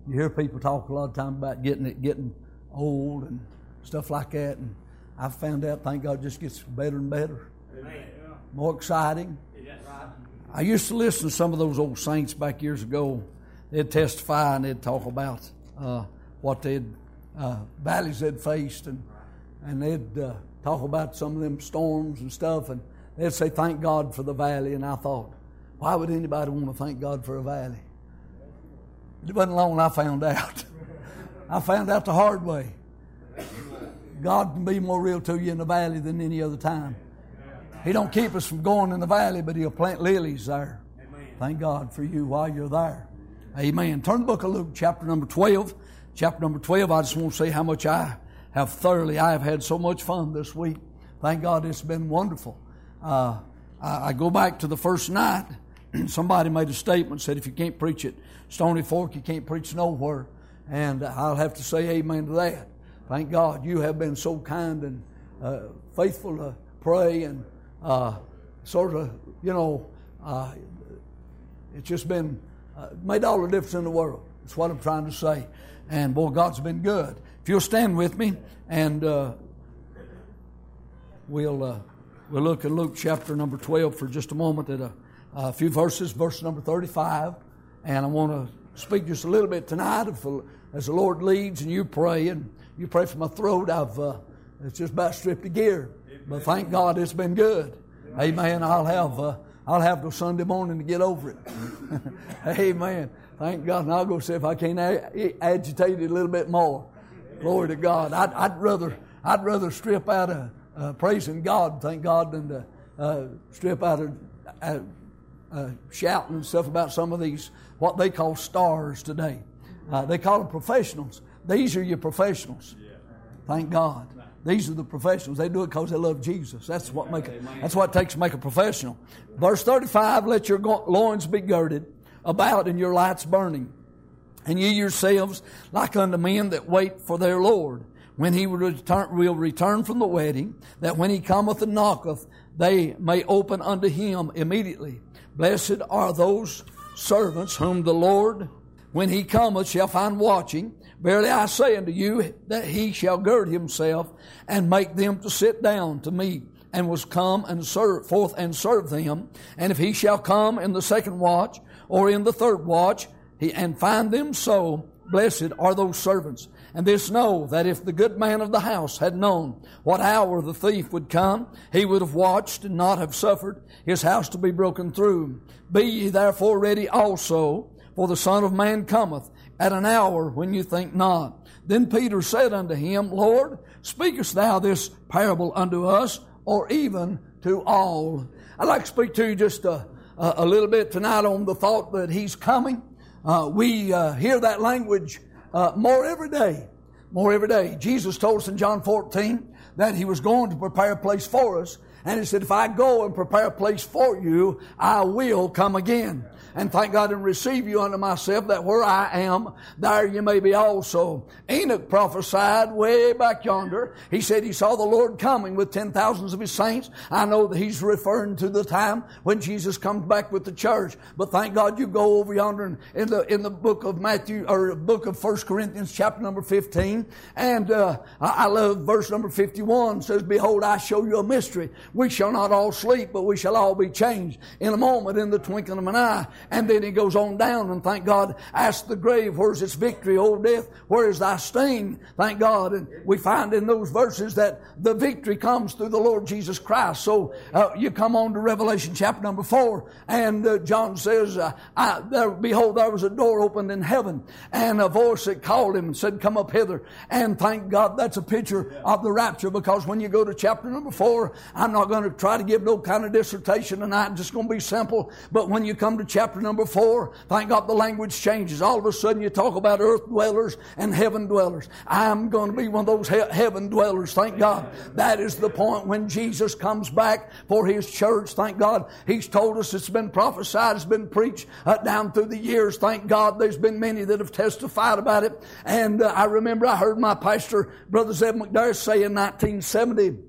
You hear people talk a lot of time about getting old and stuff like that, and I've found out, thank God, it just gets better and better. Amen. More exciting. Yes. I used to listen to some of those old saints back years ago. They'd testify and they'd talk about what valleys they'd faced, and they'd talk about some of them storms and stuff, and they'd say, thank God for the valley. And I thought, why would anybody want to thank God for a valley? It wasn't long I found out. I found out the hard way. God can be more real to you in the valley than any other time. He don't keep us from going in the valley, but He'll plant lilies there. Thank God for you while you're there. Amen. Turn the book of Luke, chapter number 12. Chapter number 12, I just want to say how much I have had so much fun this week. Thank God it's been wonderful. I go back to the first night. Somebody made a statement, said if you can't preach at Stony Fork, you can't preach nowhere. And I'll have to say amen to that. Thank God you have been so kind and faithful to pray and sort of, it's just been made all the difference in the world. That's what I'm trying to say. And boy, God's been good. If you'll stand with me, and we'll look at Luke chapter number 12 for just a moment at a few verses, verse number 35. And I want to speak just a little bit tonight as the Lord leads, and you pray. And you pray for my throat. It's just about stripped to gear. But thank God it's been good. Amen. I'll have till Sunday morning to get over it. Amen. Thank God. And I'll go see if I can't agitate it a little bit more. Glory to God. I'd rather strip out of praising God, thank God, than to strip out of shouting and stuff about some of these, what they call stars today. They call them professionals. These are your professionals. Thank God. These are the professionals. They do it because they love Jesus. That's what it takes to make a professional. Verse 35, let your loins be girded about and your lights burning. And ye yourselves like unto men that wait for their Lord, when He will return from the wedding, that when He cometh and knocketh, they may open unto Him immediately. Blessed are those servants whom the Lord, when He cometh, shall find watching. Verily I say unto you, that He shall gird Himself and make them to sit down to meat, and was come and serve them. And if He shall come in the second watch, or in the third watch, and find them so, blessed are those servants. And this know, that if the good man of the house had known what hour the thief would come, he would have watched and not have suffered his house to be broken through. Be ye therefore ready also, for the Son of Man cometh at an hour when you think not. Then Peter said unto Him, Lord, speakest thou this parable unto us, or even to all? I'd like to speak to you just a little bit tonight on the thought that He's coming. We hear that language more every day. More every day. Jesus told us in John 14 that He was going to prepare a place for us. And He said, if I go and prepare a place for you, I will come again. And thank God and receive you unto myself, that where I am, there you may be also. Enoch prophesied way back yonder. He said he saw the Lord coming with 10,000s of His saints. I know that he's referring to the time when Jesus comes back with the church. But thank God you go over yonder in the book of Matthew, or book of 1 Corinthians chapter number 15. And I love verse number 51. Says, behold, I show you a mystery. We shall not all sleep, but we shall all be changed in a moment, in the twinkling of an eye. And then he goes on down, and thank God, ask the grave, where's its victory, O death? Where is thy sting? Thank God. And we find in those verses that the victory comes through the Lord Jesus Christ. So you come on to Revelation chapter number 4, and John says, behold, there was a door opened in heaven, and a voice that called him and said, come up hither. And thank God that's a picture of the rapture, because when you go to chapter number 4, I'm not going to try to give no kind of dissertation tonight. I'm just going to be simple. But when you come to chapter number 4, thank God the language changes. All of a sudden you talk about earth dwellers and heaven dwellers. I'm going to be one of those heaven dwellers, thank God. That is the point when Jesus comes back for His church. Thank God He's told us, it's been prophesied, it's been preached down through the years. Thank God there's been many that have testified about it. And I remember I heard my pastor, Brother Zeb McDarris, say in 1970,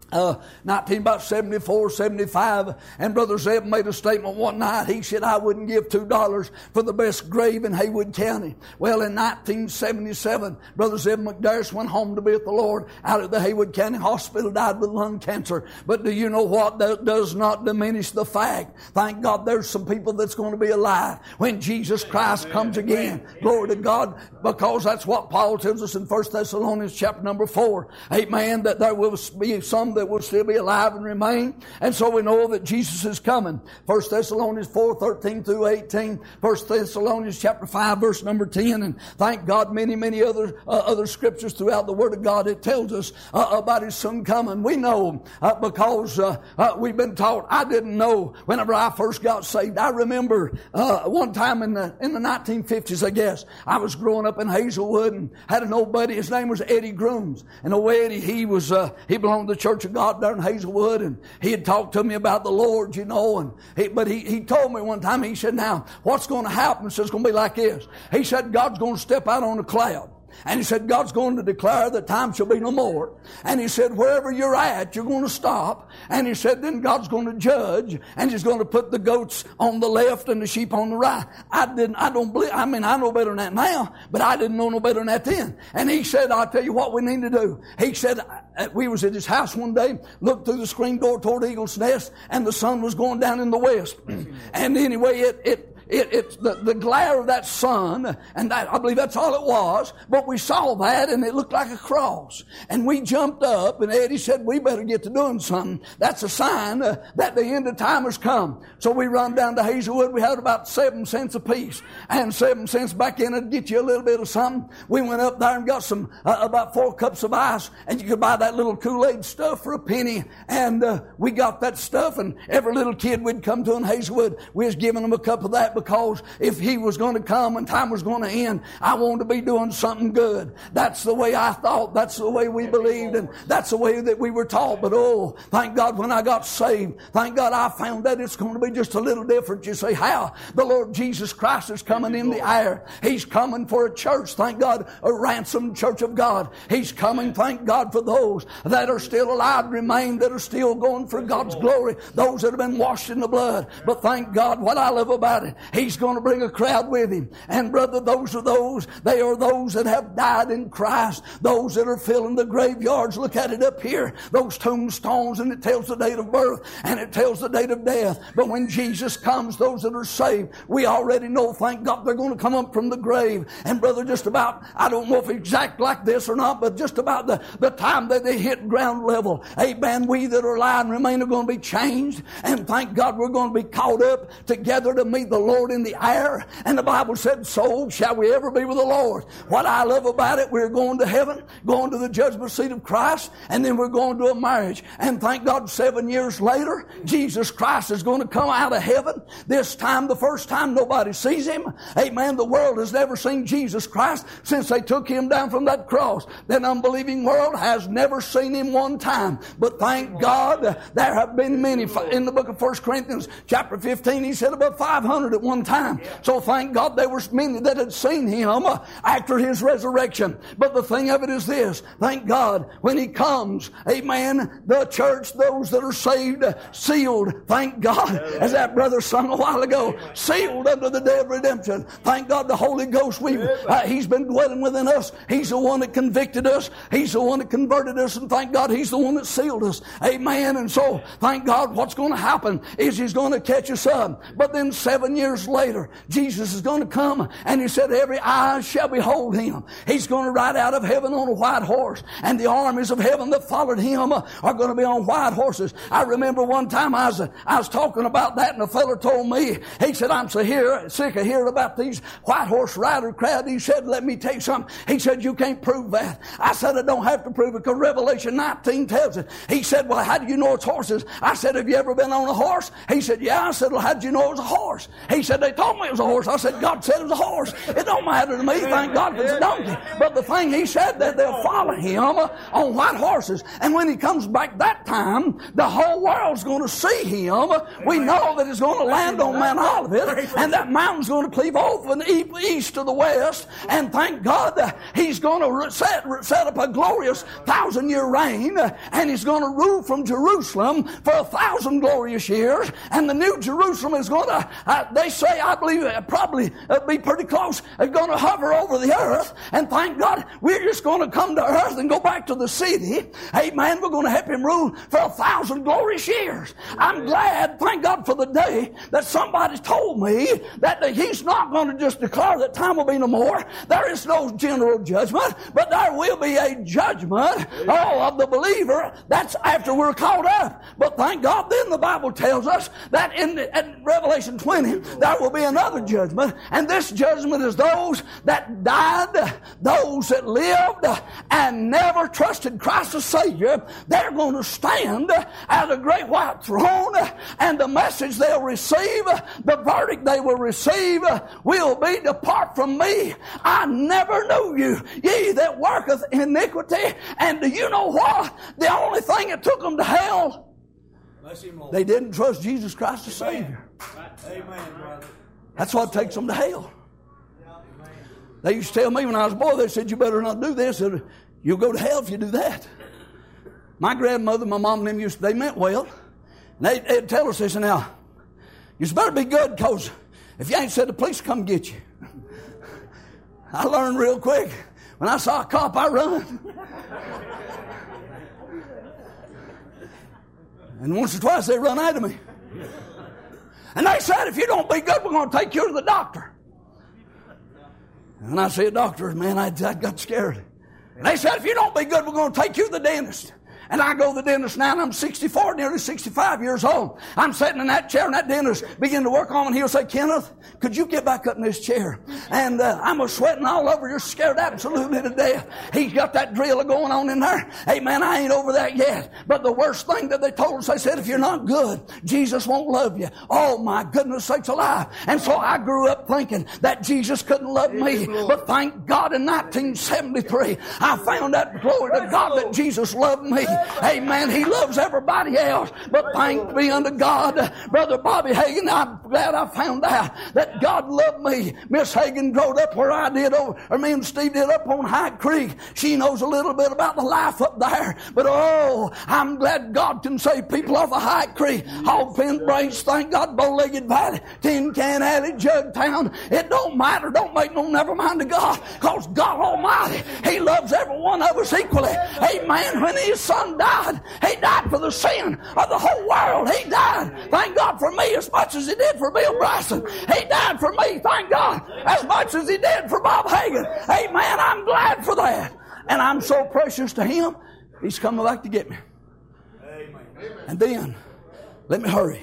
About 74, 75, and Brother Zeb made a statement one night. He said, I wouldn't give $2 for the best grave in Haywood County. Well, in 1977, Brother Zeb McDarris went home to be with the Lord out at the Haywood County Hospital, died with lung cancer. But do you know what? That does not diminish the fact. Thank God there's some people that's going to be alive when Jesus Christ comes again. Glory to God, because that's what Paul tells us in 1 Thessalonians chapter number 4. Amen, that there will be some that will still be alive and remain. And so we know that Jesus is coming. 1 Thessalonians 4:13 through 18. 1 Thessalonians chapter 5 verse number 10. And thank God many other scriptures throughout the Word of God. It tells us about His soon coming. We know because we've been taught. I didn't know whenever I first got saved. I remember one time in the 1950s, I guess, I was growing up in Hazelwood and had an old buddy. His name was Eddie Grooms. And old Eddie, he belonged to the Church of God there in Hazelwood, and he had talked to me about the Lord, you know, but he told me one time, he said, now, what's going to happen? So it's going to be like this. He said, God's going to step out on a cloud. And he said, God's going to declare that time shall be no more. And he said, wherever you're at, you're going to stop. And he said, then God's going to judge, and He's going to put the goats on the left and the sheep on the right. I know better than that now, but I didn't know no better than that then. And he said, I'll tell you what we need to do. He said, we was at his house one day, looked through the screen door toward Eagle's Nest, and the sun was going down in the west. And anyway, it's the glare of that sun, and that, I believe that's all it was, but we saw that and it looked like a cross. And we jumped up, and Eddie said, we better get to doing something. That's a sign that the end of time has come. So we run down to Hazelwood. We had about 7 cents apiece, and 7 cents back in it'd get you a little bit of something. We went up there and got some about 4 cups of ice, and you could buy that little Kool-Aid stuff for a penny. And we got that stuff, and every little kid we'd come to in Hazelwood, we was giving them a cup of that, because if He was going to come and time was going to end, I wanted to be doing something good. That's the way I thought. That's the way we believed, and that's the way that we were taught. But oh, thank God when I got saved, thank God I found that it's going to be just a little different. You say, how? The Lord Jesus Christ is coming in the air. He's coming for a church, thank God, a ransomed church of God. He's coming, thank God, for those that are still alive, remain, that are still going for God's glory, those that have been washed in the blood. But thank God, what I love about it, He's going to bring a crowd with Him. And brother, they are those that have died in Christ, those that are filling the graveyards. Look at it up here, those tombstones, and it tells the date of birth and it tells the date of death. But when Jesus comes, those that are saved, we already know, thank God, they're going to come up from the grave. And brother, just about, I don't know if exact like this or not, but just about the time that they hit ground level, amen, we that are alive and remain are going to be changed. And thank God we're going to be caught up together to meet the Lord in the air. And the Bible said, so shall we ever be with the Lord. What I love about it, we're going to heaven, going to the judgment seat of Christ, and then we're going to a marriage. And thank God 7 years later, Jesus Christ is going to come out of heaven. This time, the first time, nobody sees Him. Amen. The world has never seen Jesus Christ since they took Him down from that cross. That unbelieving world has never seen Him one time. But thank God, there have been many. In the book of 1 Corinthians chapter 15, he said about 500 at one time. So thank God there were many that had seen Him after His resurrection. But the thing of it is this, thank God, when He comes, amen, the church, those that are saved, sealed, thank God, as that brother sung a while ago, sealed unto the day of redemption. Thank God the Holy Ghost, He's been dwelling within us. He's the one that convicted us. He's the one that converted us, and thank God He's the one that sealed us. Amen. And so, thank God, what's going to happen is He's going to catch us up. But then 7 years later, Jesus is going to come, and He said, every eye shall behold Him. He's going to ride out of heaven on a white horse, and the armies of heaven that followed Him are going to be on white horses. I remember one time I was talking about that, and a fellow told me, he said, I'm so sick of hearing about these white horse rider crowd. He said, let me tell you something. He said, you can't prove that. I said, I don't have to prove it, because Revelation 19 tells it. He said, well, how do you know it's horses? I said, have you ever been on a horse? He said, yeah. I said, well, how did you know it was a horse? He said, they told me it was a horse. I said, God said it was a horse. It don't matter to me. Thank God if it's a donkey. But the thing he said, that they'll follow him on white horses. And when he comes back that time, the whole world's going to see him. We know that he's going to land on Mount Olivet, and that mountain's going to cleave over from the east to the west. And thank God that he's going to set up a glorious 1,000-year reign, and he's going to rule from Jerusalem for 1,000 glorious years. And the new Jerusalem is going to, they say, I believe it probably be pretty close, it's going to hover over the earth. And thank God we're just going to come to earth and go back to the city. Amen. We're going to help him rule for 1,000 glorious years. I'm glad, thank God for the day that somebody told me that he's not going to just declare that time will be no more. There is no general judgment, but there will be a judgment of the believer. That's after we're caught up. But thank God then the Bible tells us that in Revelation 20 there will be another judgment, and this judgment is those that died, those that lived and never trusted Christ as Savior. They're going to stand at a great white throne, and the message they'll receive, the verdict they will receive will be, depart from me, I never knew you, ye that worketh iniquity. And do you know what? The only thing that took them to hell, they didn't trust Jesus Christ as Savior. Amen. That's what takes them to hell. They used to tell me when I was a boy, they said, you better not do this, you'll go to hell if you do that. My grandmother, my mom and them they meant well. And they'd tell us this, now, you better be good, because if you ain't said, the police come get you. I learned real quick. When I saw a cop, I run. And once or twice they run out of me. And they said, if you don't be good, we're going to take you to the doctor. And I said, doctor, man, I got scared. And they said, if you don't be good, we're going to take you to the dentist. And I go to the dentist now, and I'm 64, nearly 65 years old. I'm sitting in that chair, and that dentist begin to work on me, and he'll say, Kenneth, could you get back up in this chair? And I'm sweating all over. You're scared absolutely to death. He's got that drill going on in there. Hey, man, I ain't over that yet. But the worst thing that they told us, they said, if you're not good, Jesus won't love you. Oh, my goodness sakes alive. And so I grew up thinking that Jesus couldn't love me. But thank God in 1973, I found out, glory to God, that Jesus loved me. Amen. He loves everybody else. But thanks be unto God, Brother Bobby Hagin, I'm glad I found out that God loved me. Miss Hagin growed up where I did, or me and Steve did up on High Creek. She knows a little bit about the life up there. But oh, I'm glad God can save people off of High Creek. Hog Pen Branch, thank God, Bow-Legged Valley, Tin Can Alley, Jugtown. It don't matter. Don't make no never mind to God. Because God Almighty, He loves every one of us equally. Amen. When His Son died, He died for the sin of the whole world. He died, thank God, for me as much as He did for Bill Bryson. He died for me, thank God, as much as He did for Bob Hagin. Amen. I'm glad for that. And I'm so precious to Him, He's coming back to get me. Amen. And then, let me hurry.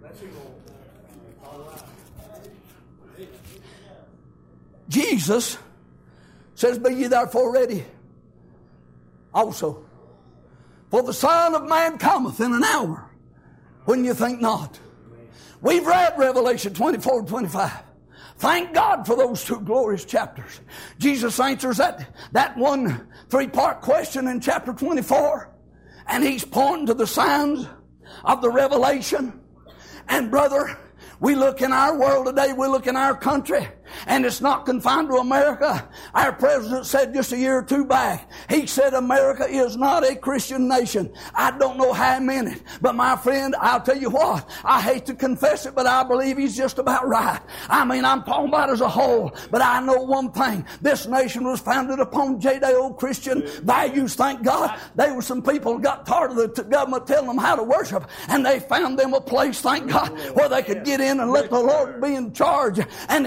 Jesus says, be ye therefore ready also. For the Son of Man cometh in an hour when you think not. We've read Revelation 24 and 25. Thank God for those two glorious chapters. Jesus answers that one 3-part question in chapter 24. And He's pointing to the signs of the revelation. And brother, we look in our world today, we look in our country, and it's not confined to America. Our president said just a year or two back, he said America is not a Christian nation. I don't know how he meant it, but my friend, I'll tell you what, I hate to confess it, but I believe he's just about right. I mean, I'm talking about as a whole, but I know one thing. This nation was founded upon Judeo-Christian values, thank God. There were some people who got tired of the government telling them how to worship, and they found them a place, thank God, where they could get in and let the Lord be in charge, and they worship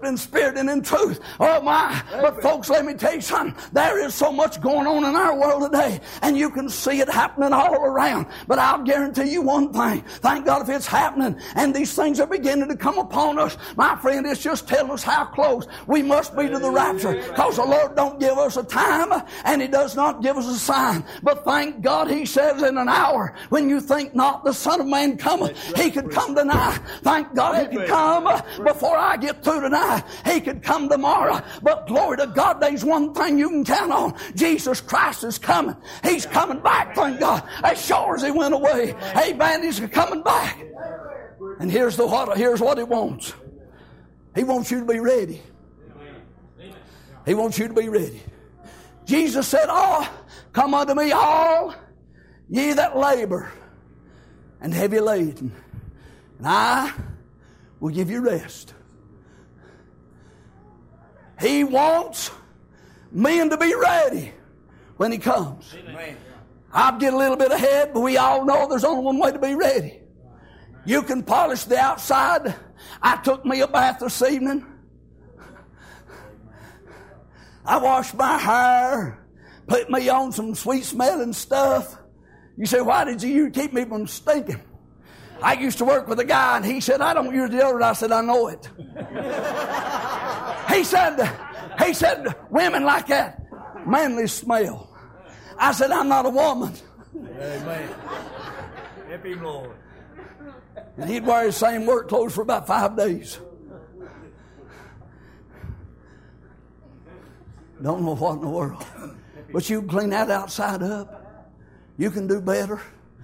worship in spirit and in truth. Oh my. But folks, let me tell you something. There is so much going on in our world today, and you can see it happening all around. But I'll guarantee you one thing. Thank God if it's happening and these things are beginning to come upon us, my friend, it's just telling us how close we must be to the rapture. Because the Lord don't give us a time, and He does not give us a sign. But thank God He says in an hour when you think not, the Son of Man cometh. He could come tonight. Thank God He could come before I get through tonight. He could come tomorrow. But glory to God, there's one thing you can count on. Jesus Christ is coming. He's coming back, thank God. As sure as He went away. Amen. He's coming back. And here's what He wants. He wants you to be ready. He wants you to be ready. Jesus said, "Oh, come unto me all ye that labor and heavy laden, and I will give you rest." He wants men to be ready when He comes. Amen. I'll get a little bit ahead, but we all know there's only one way to be ready. You can polish the outside. I took me a bath this evening. I washed my hair, put me on some sweet smelling stuff. You say, "Why did you keep me from stinking?" I used to work with a guy, and he said, "I don't use deodorant." I said, "I know it." He said, "Women like that manly smell." I said, "I'm not a woman." Amen. Help Him, Lord. And he'd wear his same work clothes for about 5 days. Don't know what in the world. But you can clean that outside up. You can do better.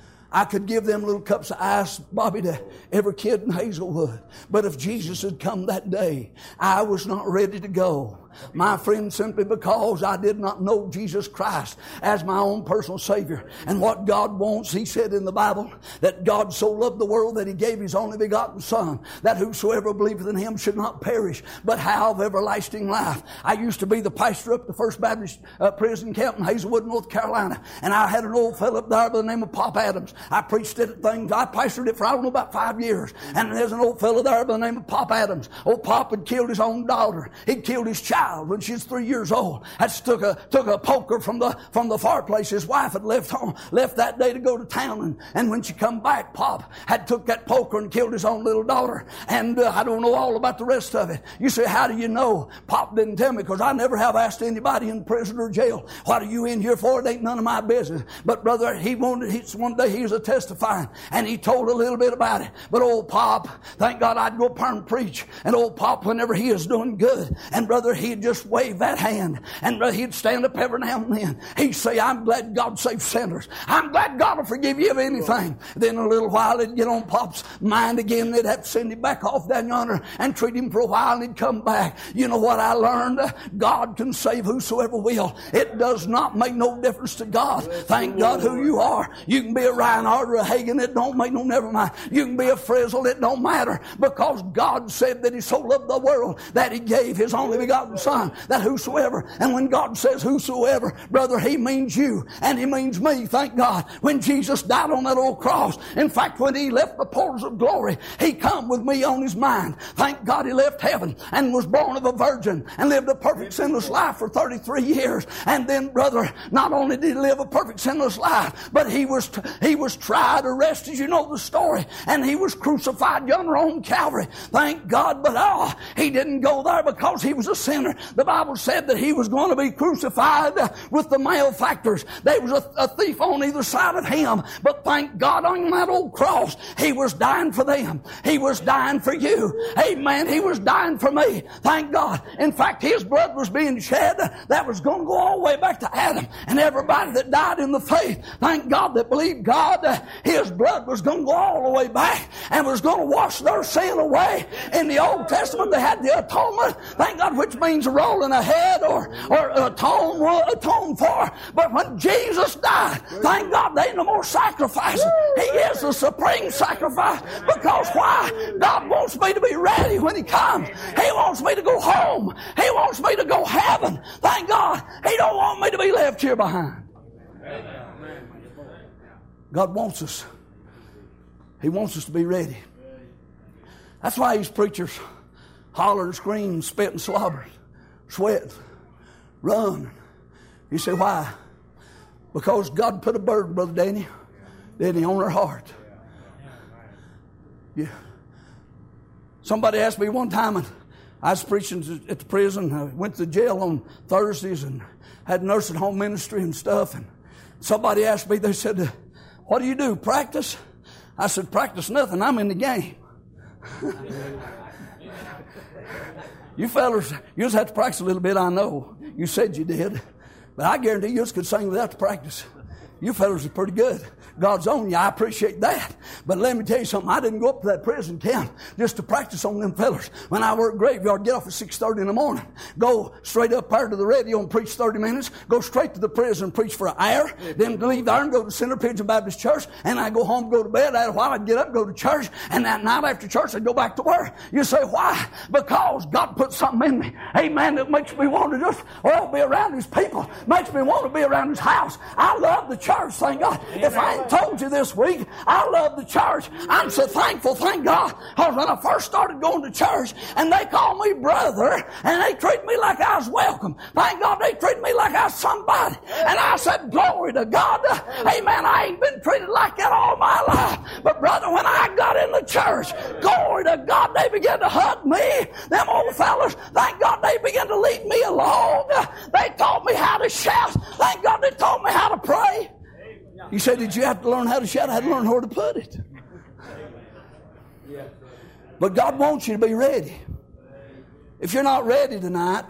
I could give them little cups of ice, Bobby, to every kid in Hazelwood. But if Jesus had come that day, I was not ready to go. My friend, simply because I did not know Jesus Christ as my own personal Savior. And what God wants, He said in the Bible, that God so loved the world that He gave His only begotten Son, that whosoever believeth in Him should not perish, but have everlasting life. I used to be the pastor up at the First Baptist prison camp in Hazelwood, North Carolina. And I had an old fellow up there by the name of Pop Adams. I preached it at things. I pastored it for, I don't know, about 5 years. And there's an old fellow there by the name of Pop Adams. Old Pop had killed his own daughter. He'd killed his child when she was 3 years old. That's took a poker from the fireplace. His wife had left that day to go to town, and when she come back, Pop had took that poker and killed his own little daughter. And I don't know all about the rest of it. You say, "How do you know?" Pop didn't tell me, because I never have asked anybody in prison or jail, "What are you in here for?" It ain't none of my business. But brother, one day he was a testifying, and he told a little bit about it. But old Pop, thank God I'd go up there and preach. And old Pop, whenever he was doing good, and brother, he'd just wave that hand, and he'd stand up every now and then. He'd say, "I'm glad God saves sinners. I'm glad God will forgive you of anything." Then in a little while, it'd get on Pop's mind again. They'd have to send him back off down yonder and treat him for a while, and he'd come back. You know what I learned? God can save whosoever will. It does not make no difference to God. Thank God who you are. You can be a Reinhardt or a Hagen. It don't make no, never mind. You can be a Frizzle. It don't matter, because God said that He so loved the world that He gave His only begotten Son, that whosoever, and when God says whosoever, brother, He means you and He means me. Thank God. When Jesus died on that old cross, in fact, when He left the portals of glory, He come with me on His mind. Thank God He left heaven and was born of a virgin and lived a perfect sinless life for 33 years. And then, brother, not only did He live a perfect sinless life, but He was tried, arrested, you know the story, and He was crucified yonder on Calvary. Thank God. But He didn't go there because He was a sinner. The Bible said that He was going to be crucified with the malefactors. There was a thief on either side of Him. But thank God, on that old cross, He was dying for them. He was dying for you. Amen. He was dying for me. Thank God. In fact, His blood was being shed that was going to go all the way back to Adam. And everybody that died in the faith, thank God, that believed God, His blood was going to go all the way back and was going to wash their sin away. In the Old Testament, they had the atonement, thank God, which means rolling ahead or atone for. But when Jesus died, thank God, there ain't no more sacrifices. He is the supreme sacrifice. Because why? God wants me to be ready when He comes. He wants me to go home. He wants me to go heaven. Thank God. He don't want me to be left here behind. God wants us. He wants us to be ready. That's why these preachers hollering, screaming, spitting, slobbering, sweating, running. You say, why? Because God put a burden, Brother Danny, didn't He, on her heart. Yeah. Somebody asked me one time, and I was preaching at the prison. I went to jail on Thursdays and had nursing home ministry and stuff. And somebody asked me, they said, what do you do, practice? I said, practice nothing. I'm in the game. You fellas, you just have to practice a little bit, I know. You said you did. But I guarantee you just could sing without the practice. You fellas are pretty good. God's on you. I appreciate that. But let me tell you something. I didn't go up to that prison camp just to practice on them fellers. When I worked graveyard, get off at 6:30 in the morning. Go straight up there to the radio and preach 30 minutes. Go straight to the prison and preach for an hour. Then leave there and go to Center Pigeon Baptist Church. And I'd go home, go to bed. After a while, I'd get up, go to church. And that night after church, I'd go back to work. You say, why? Because God put something in me. Amen. That makes me want to just, be around His people. Makes me want to be around His house. I love the church, thank God. If I ain't told you this week, I love the church. I'm so thankful, thank God. Because when I first started going to church, and they called me brother, and they treated me like I was welcome. Thank God they treated me like I was somebody. And I said, glory to God. Amen. I ain't been treated like that all my life. But brother, when I got in the church, glory to God, they began to hug me. Them old fellas, thank God they began to lead me along. They taught me how to shout. Thank God they taught me how to pray. You say, did you have to learn how to shout? I had to learn where to put it. But God wants you to be ready. If you're not ready tonight,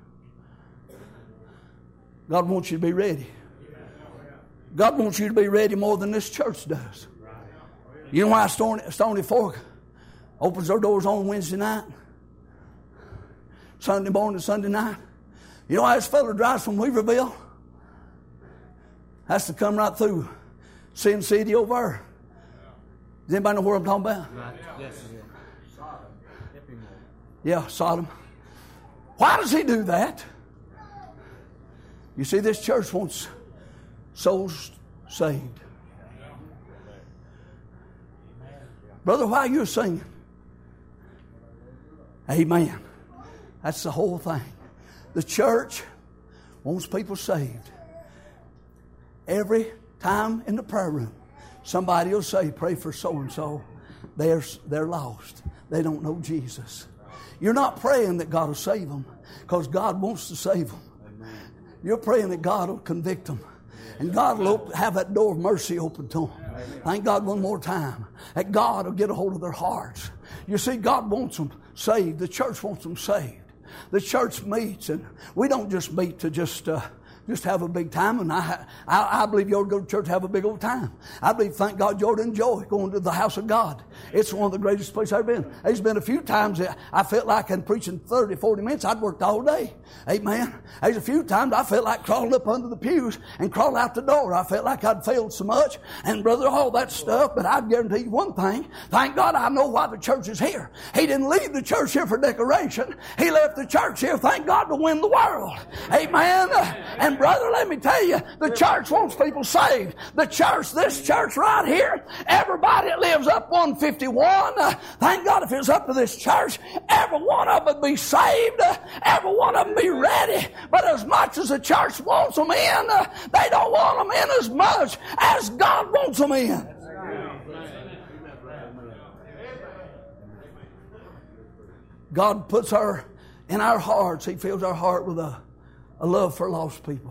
God wants you to be ready. God wants you to be ready more than this church does. You know why Stony Fork opens their doors on Wednesday night? Sunday morning, Sunday night? You know why this fella drives from Weaverville? Has to come right through Sin City over there. Does anybody know where I'm talking about? Yes. Yeah, Sodom. Why does he do that? You see, this church wants souls saved. Brother, why are you singing? Amen. That's the whole thing. The church wants people saved. Every time in the prayer room, somebody will say, pray for so-and-so. They're lost. They don't know Jesus. You're not praying that God will save them, because God wants to save them. You're praying that God will convict them. And God will have that door of mercy open to them. Thank God one more time. That God will get a hold of their hearts. You see, God wants them saved. The church wants them saved. The church meets, and we don't just meet to just have a big time. And I believe you ought to go to church and have a big old time. I believe, thank God, you ought to enjoy going to the house of God. It's one of the greatest places I've been. There's been a few times that I felt like in preaching 30, 40 minutes, I'd worked all day. Amen. There's a few times I felt like crawling up under the pews and crawling out the door. I felt like I'd failed so much. And brother, all that stuff. But I guarantee you one thing. Thank God I know why the church is here. He didn't leave the church here for decoration. He left the church here, thank God, to win the world. Amen. And brother, let me tell you, the church wants people saved. The church, this church right here, everybody that lives up 151, thank God if it was up to this church, every one of them would be saved, every one of them be ready. But as much as the church wants them in, they don't want them in as much as God wants them in. God puts in our hearts, He fills our heart with a love for lost people.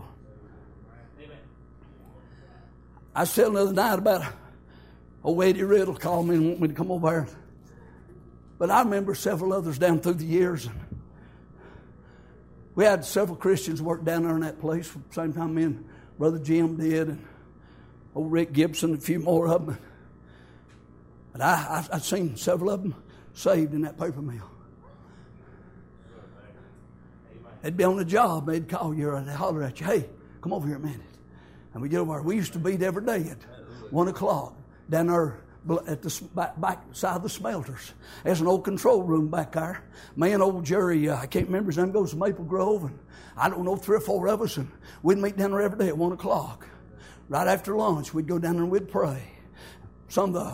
I was telling the other night about old Eddie Riddle called me and wanted me to come over there. But I remember several others down through the years. We had several Christians work down there in that place at the same time me and Brother Jim did, and old Rick Gibson, a few more of them. But I'd seen several of them saved in that paper mill. They'd be on the job, they'd call you or they'd holler at you, hey, come over here a minute. And we get over there. We used to meet every day at 1 o'clock down there at the back side of the smelters. There's an old control room back there. Me and old Jerry, I can't remember his name, goes to Maple Grove, and I don't know, 3 or 4 of us, and we'd meet down there every day at 1 o'clock. Right after lunch, we'd go down there and we'd pray. Some of the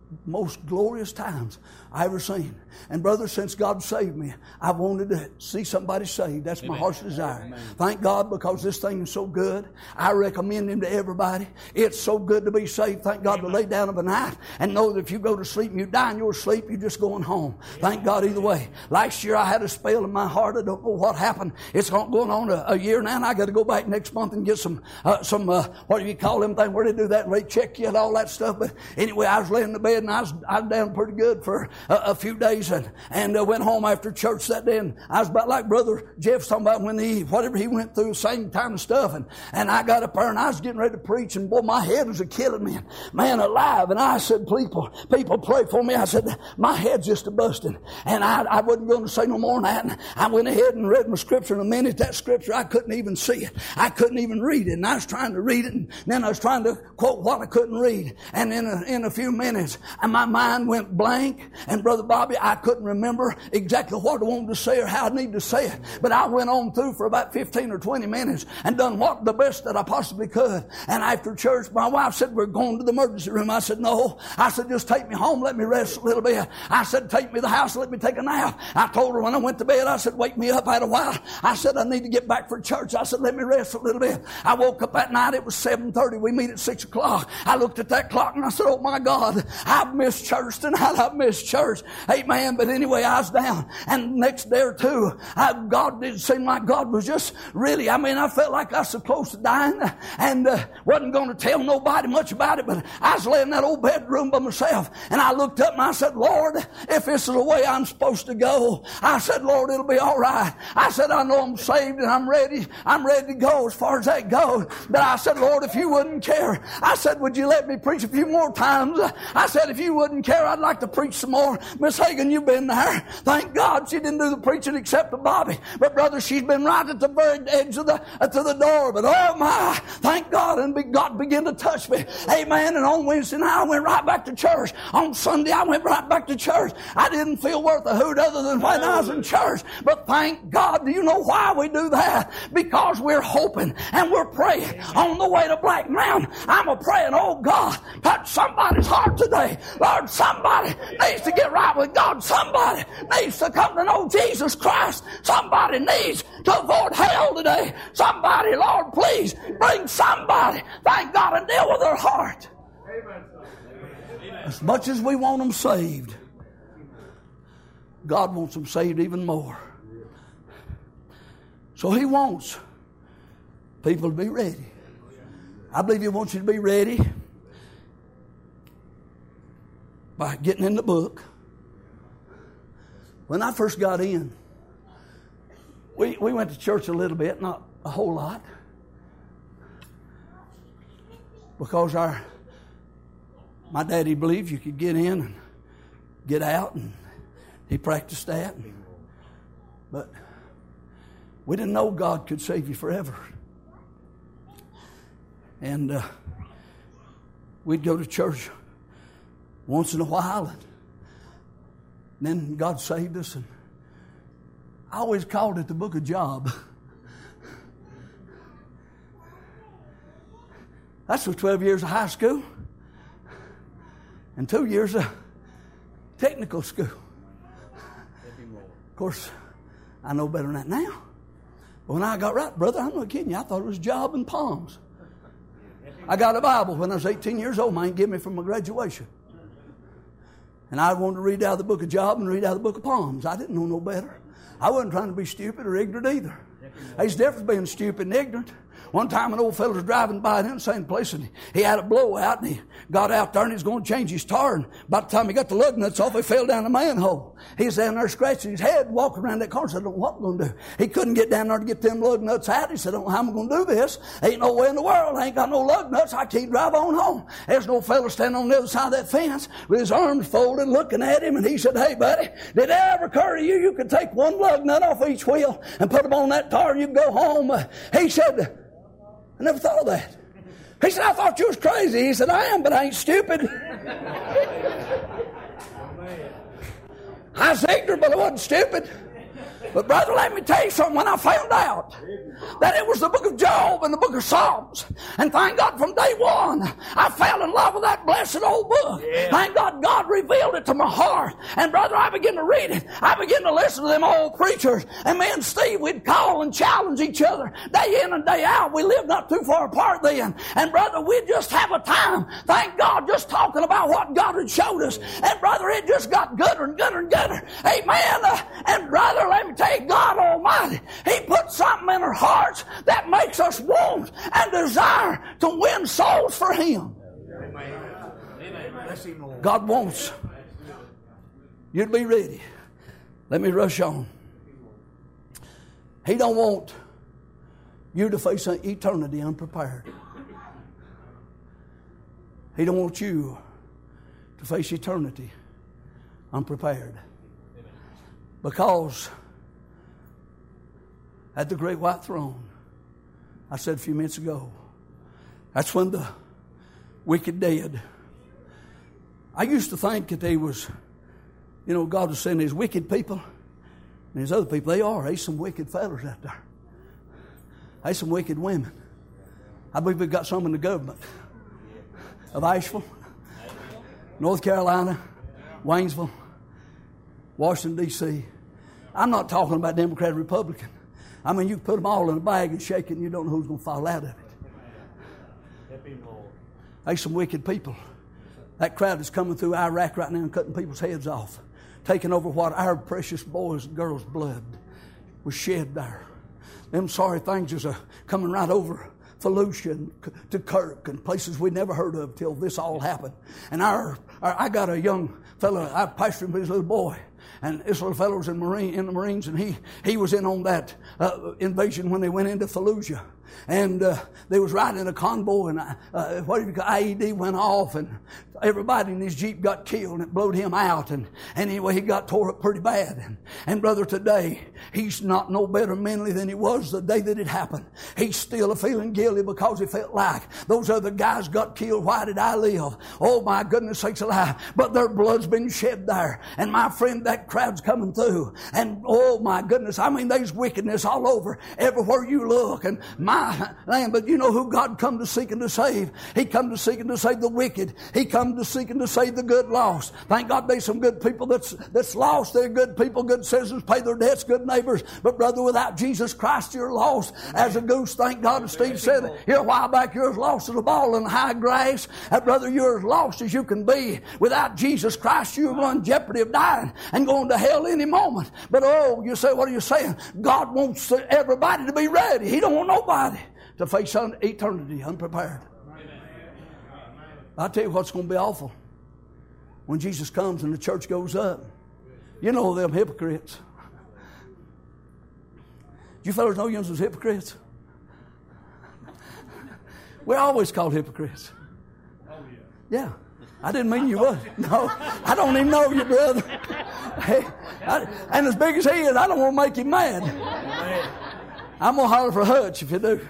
most glorious times I ever seen. And brother, since God saved me, I wanted to see somebody saved. That's my heart's desire. Amen. Thank God, because this thing is so good. I recommend Him to everybody. It's so good to be saved. Thank God to lay down of a night and know that if you go to sleep and you die in your sleep, you're just going home. Thank God either way. Last year I had a spell in my heart. I don't know what happened. It's going on a year now, and I got to go back next month and get some what do you call them thing? Where they do that and they check you and all that stuff. But anyway, I was laying in the bed and I was down pretty good for a few days, and went home after church that day, and I was about like Brother Jeff's talking about when whatever he went through, same kind of stuff, and I got up there and I was getting ready to preach, and boy, my head was killing me, man alive, and I said, people pray for me. I said, my head's just a-busting, and I wasn't going to say no more than that, and I went ahead and read my scripture. In a minute, that scripture, I couldn't even see it. I couldn't even read it, and I was trying to read it, and then I was trying to quote what I couldn't read, and in a few minutes, and my mind went blank, and Brother Bobby, I couldn't remember exactly what I wanted to say or how I needed to say it, but I went on through for about 15 or 20 minutes and done the best that I possibly could. And after church, my wife said, we're going to the emergency room. I said, no. I said, just take me home, let me rest a little bit. I said, take me to the house, let me take a nap. I told her when I went to bed, I said, wake me up. I had a while. I said, I need to get back for church. I said, let me rest a little bit. I woke up that night, it was 7:30. We meet at 6 o'clock. I looked at that clock and I said, oh my God, I've missed church tonight. I've missed church. Amen. But anyway, I was down. And next day or two, God did seem like God was just really, I felt like I was so close to dying, and wasn't going to tell nobody much about it, but I was laying in that old bedroom by myself, and I looked up and I said, Lord, if this is the way I'm supposed to go, I said, Lord, it'll be all right. I said, I know I'm saved and I'm ready to go as far as that goes, but I said, Lord, if you wouldn't care, I said, would you let me preach a few more times? I said, if you wouldn't care, I'd like to preach some more. Miss Hagan, you've been there. Thank God she didn't do the preaching except to Bobby. But brother, she's been right at the very edge of to the door. But oh my, thank God, and God began to touch me. Amen. And on Wednesday night, I went right back to church. On Sunday, I went right back to church. I didn't feel worth a hoot other than when I was in church. But thank God, do you know why we do that? Because we're hoping and we're praying. On the way to Black Mountain, I'm a-praying, oh God, touch somebody's heart today. Lord, somebody needs to get right with God. Somebody needs to come to know Jesus Christ. Somebody needs to avoid hell today. Somebody, Lord, please bring somebody, thank God, and deal with their heart. As much as we want them saved, God wants them saved even more. So He wants people to be ready. I believe He wants you to be ready by getting in the book. When I first got in, we went to church a little bit, not a whole lot, because my daddy believed you could get in and get out, and he practiced that. But we didn't know God could save you forever. And we'd go to church once in a while, and then God saved us, and I always called it the book of Job. That's for 12 years of high school and 2 years of technical school. Of course, I know better than that now. But when I got right, brother, I'm not kidding you, I thought it was Job and Palms. I got a Bible when I was 18 years old. Mine gave me from my graduation. And I wanted to read out of the book of Job and read out of the book of Palms. I didn't know no better. I wasn't trying to be stupid or ignorant either. There's a difference between stupid and ignorant. One time an old fellow was driving by the same place, and he had a blowout, and he got out there and he was going to change his tire, and by the time he got the lug nuts off, he fell down the manhole. He was down there scratching his head, walking around that car, and said, I don't know what I'm going to do. He couldn't get down there to get them lug nuts out. He said, I don't know how I'm going to do this. Ain't no way in the world. I ain't got no lug nuts. I can't drive on home. There's no fellow standing on the other side of that fence with his arms folded looking at him, and he said, hey buddy, did it ever occur to you could take one lug nut off each wheel and put them on that tire and you can go home? He said, I never thought of that. He said, I thought you was crazy. He said, I am, but I ain't stupid. I was ignorant, but I wasn't stupid. But brother, let me tell you something. When I found out that it was the book of Job and the book of Psalms, and thank God from day one, I fell in love with that blessed old book. Yeah. Thank God God revealed it to my heart. And brother, I began to read it. I began to listen to them old preachers. And me and Steve, we'd call and challenge each other day in and day out. We lived not too far apart then. And brother, we'd just have a time, thank God, just talking about what God had showed us. And brother, it just got gooder and gooder and gooder. Amen. And brother, let me tell you, God Almighty, He put something in our hearts that makes us want and desire to win souls for Him. Amen. God wants you to be ready. Let me rush on. He don't want you to face eternity unprepared. He don't want you to face eternity unprepared. Because at the great white throne, I said a few minutes ago, that's when the wicked dead. I used to think that they was, God was sending these wicked people, and these other people, there's some wicked fellas out there. There's some wicked women. I believe we've got some in the government of Asheville, North Carolina, Waynesville, Washington, D.C. I'm not talking about Democrat, Republican. I mean, you put them all in a bag and shake it, and you don't know who's going to fall out of it. There's some wicked people. That crowd is coming through Iraq right now and cutting people's heads off, taking over what our precious boys' and girls' blood was shed there. Them sorry things is coming right over Fallujah and to Kirk and places we never heard of till this all happened. And I got a young fellow, I pastored him, his little boy. And this little fellow was in the Marines, and he was in on that invasion when they went into Fallujah. And they was riding in a convoy, and IED went off, and everybody in his Jeep got killed, and it blowed him out. And anyway, he got tore up pretty bad. And brother, today, he's not no better mentally than he was the day that it happened. He's still feeling guilty because he felt like those other guys got killed. Why did I live? Oh, my goodness sakes alive. But their blood's been shed there. And my friend, that crowd's coming through. And oh, my goodness, I mean, there's wickedness all over, everywhere you look. And my land, but you know who God come to seek and to save? He come to seek and to save the wicked. He come to seek and to save the good lost. Thank God there's some good people that's lost. They're good people, good citizens, pay their debts, good neighbors. But brother, without Jesus Christ, you're lost as a goose. Thank God. And Steve said here a while back, you're as lost as a ball in the high grass. Brother, you're as lost as you can be. Without Jesus Christ, you run jeopardy of dying and going to hell any moment. But oh, you say, what are you saying? God wants everybody to be ready. He don't want nobody to face eternity unprepared. I'll tell you what's going to be awful. When Jesus comes and the church goes up. You know them hypocrites. You fellas know you was hypocrites? We're always called hypocrites. Yeah. I didn't mean you would. No, I don't even know you, brother. Hey, and as big as he is, I don't want to make him mad. I'm going to holler for Hutch if you do.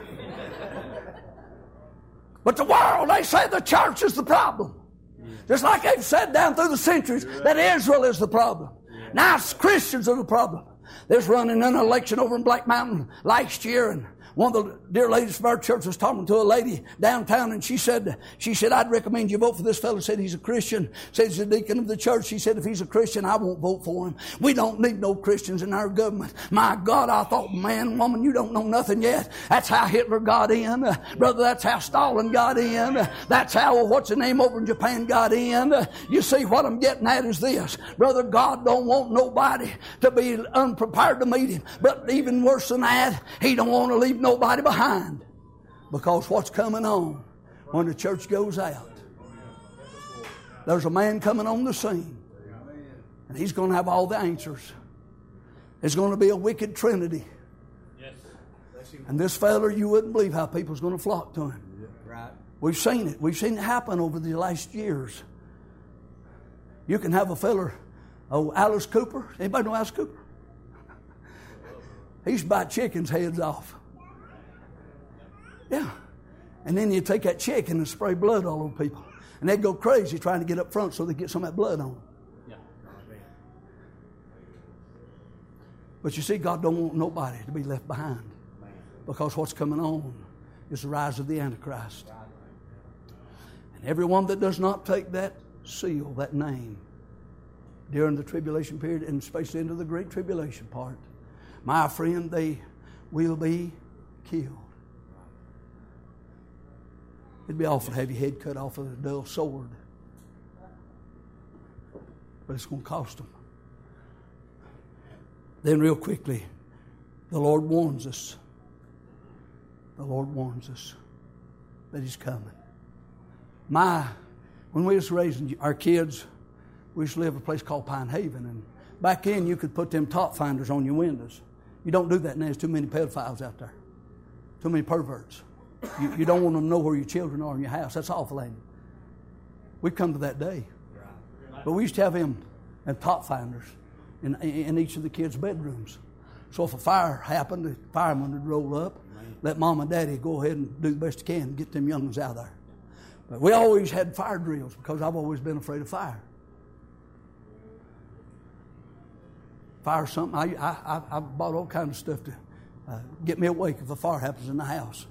But the world, they say the church is the problem. Just like they've said down through the centuries that Israel is the problem. Now it's Christians are the problem. There's running an election over in Black Mountain last year, and one of the dear ladies from our church was talking to a lady downtown, and she said, I'd recommend you vote for this fellow. Said he's a Christian. Said he's a deacon of the church. She said, if he's a Christian, I won't vote for him. We don't need no Christians in our government. My God, I thought, man, woman, you don't know nothing yet. That's how Hitler got in. Brother, that's how Stalin got in. That's how, what's the name over in Japan got in. You see, what I'm getting at is this. Brother, God don't want nobody to be unprepared to meet him. But even worse than that, he don't want to leave nobody behind, because what's coming on when the church goes out, there's a man coming on the scene, and he's going to have all the answers. It's going to be a wicked trinity, and this fella, you wouldn't believe how people's going to flock to him. We've seen it happen over the last years. You can have a fella, Alice Cooper. Anybody know Alice Cooper? He used to bite chickens' heads off. Yeah. And then you take that chicken and spray blood all over people. And they'd go crazy trying to get up front so they get some of that blood on them. Yeah. But you see, God don't want nobody to be left behind, because what's coming on is the rise of the Antichrist. And everyone that does not take that seal, that name, during the tribulation period, and especially into the great tribulation part, my friend, they will be killed. It'd be awful to have your head cut off with a dull sword, but it's going to cost them. Then real quickly, the Lord warns us. The Lord warns us that He's coming. When we was raising our kids, we used to live in a place called Pine Haven, and back then you could put them top finders on your windows. You don't do that now. There's too many pedophiles out there. Too many perverts. You don't want them to know where your children are in your house. That's awful, ain't it? We've come to that day. But we used to have them and top finders in each of the kids' bedrooms. So if a fire happened, the fireman would roll up, let Mom and Daddy go ahead and do the best they can and get them young ones out of there. But we always had fire drills because I've always been afraid of fire. Fire something. I bought all kinds of stuff to get me awake if a fire happens in the house.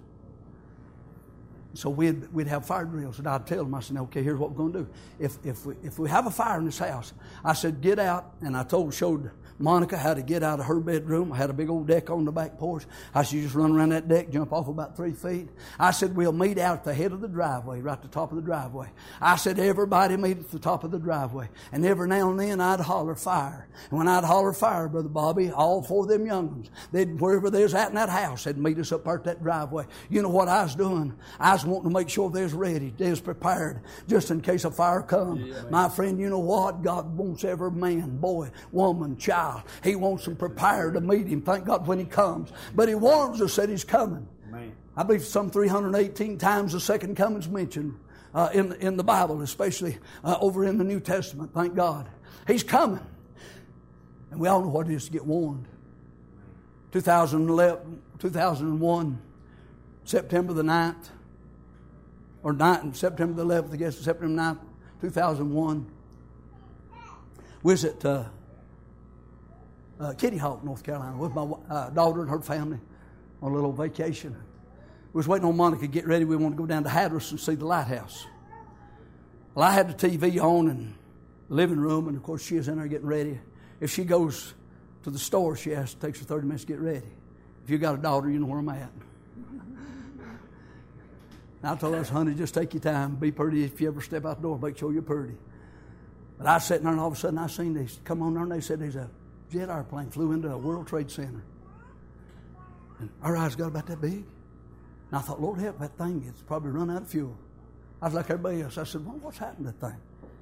So we'd have fire drills, and I'd tell them, I said, okay, here's what we're going to do. If we have a fire in this house, I said, get out, and I showed Monica how to get out of her bedroom. I had a big old deck on the back porch. I said, you just run around that deck, jump off about 3 feet. I said, we'll meet out at the head of the driveway, right at the top of the driveway. I said, everybody meet at the top of the driveway. And every now and then I'd holler fire. And when I'd holler fire, Brother Bobby, all 4 of them young ones, wherever they was at in that house, they'd meet us up there at that driveway. You know what I was doing? I was wanting to make sure they was ready, they was prepared, just in case a fire comes. Yeah, my friend, you know what? God wants every man, boy, woman, child. He wants them prepared to meet Him, thank God, when He comes. But He warns us that He's coming. Amen. I believe some 318 times the second coming's mentioned in the Bible, especially over in the New Testament, thank God. He's coming. And we all know what it is to get warned. 2001, September the 9th, or September the 11th, I guess, September 9th, 2001. We was at Kitty Hawk, North Carolina, with my daughter and her family on a little vacation. We was waiting on Monica to get ready. We wanted to go down to Hatteras and see the lighthouse. Well, I had the TV on in the living room, and of course she is in there getting ready. If she goes to the store, it takes her 30 minutes to get ready. If you got a daughter, you know where I'm at. And I told us, honey, just take your time. Be pretty. If you ever step out the door, make sure you're pretty. But I was sitting there, and all of a sudden I seen these come on there, and they said there's a jet airplane flew into a World Trade Center. And our eyes got about that big. And I thought, Lord help, that thing gets probably run out of fuel. I was like everybody else. I said, well, what's happened to that thing?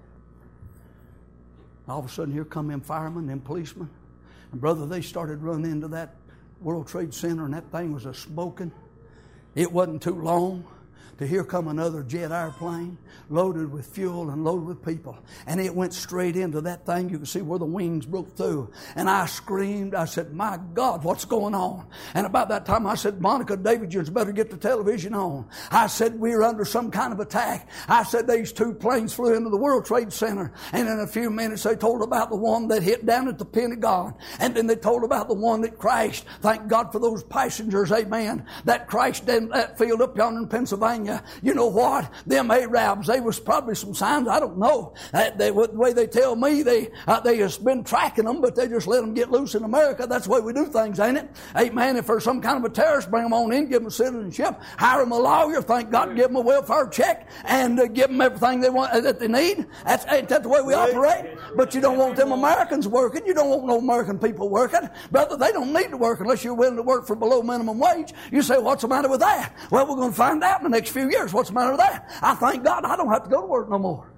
And all of a sudden, here come them firemen, them policemen. And brother, they started running into that World Trade Center, and that thing was a-smoking. It wasn't too long to here come another jet airplane loaded with fuel and loaded with people. And it went straight into that thing. You can see where the wings broke through. And I screamed. I said, my God, what's going on? And about that time I said, Monica, David, you better get the television on. I said, we're under some kind of attack. I said, these 2 planes flew into the World Trade Center. And in a few minutes they told about the one that hit down at the Pentagon. And then they told about the one that crashed. Thank God for those passengers, amen, that crashed in that field up yonder in Pennsylvania. You know what? Them Arabs, they was probably some signs, I don't know. The way they tell me, they has been tracking them, but they just let them get loose in America. That's the way we do things, ain't it? Amen. If there's some kind of a terrorist, bring them on in, give them citizenship, hire them a lawyer, thank God, give them a welfare check, and give them everything they want that they need. Ain't that the way we operate? But you don't want them Americans working. You don't want no American people working. Brother, they don't need to work unless you're willing to work for below minimum wage. You say, what's the matter with that? Well, we're going to find out in the next few years. What's the matter with that? I thank God I don't have to go to work no more.